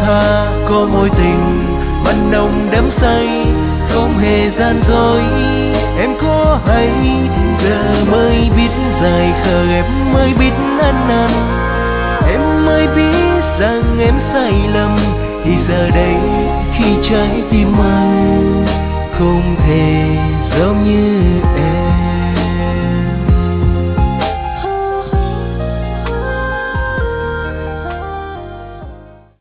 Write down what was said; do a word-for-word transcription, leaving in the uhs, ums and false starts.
tha, có mối tình mặn nồng đắm say, không hề gian dối. Em có hay giờ mới biết dài khờ, em mới biết ăn năn, em mới biết rằng em sai lầm. Thì giờ đây khi trái tim anh không thể